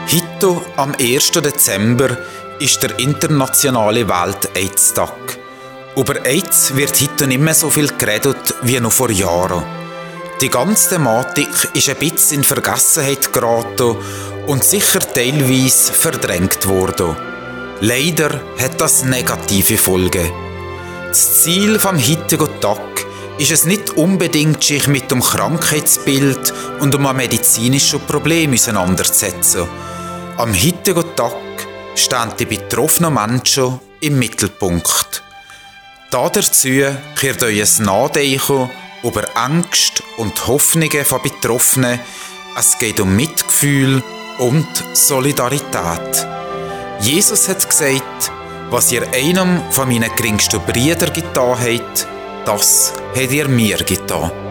Heute, am 1. Dezember, ist der internationale Welt-AIDS-Tag. Über AIDS wird heute nicht mehr so viel geredet wie noch vor Jahren. Die ganze Thematik ist ein bisschen in Vergessenheit geraten und sicher teilweise verdrängt worden. Leider hat das negative Folgen. Das Ziel vom heutigen Tag ist es nicht unbedingt, sich mit dem Krankheitsbild und einem medizinischen Problem auseinanderzusetzen. Am heutigen Tag stehen die betroffenen Menschen im Mittelpunkt. Dazu könnt ihr euch Nachdenken über Ängste und Hoffnungen von Betroffenen. Es geht um Mitgefühl und Solidarität. Jesus hat gesagt, was ihr einem von meinen geringsten Brüdern getan habt, das habt ihr mir getan.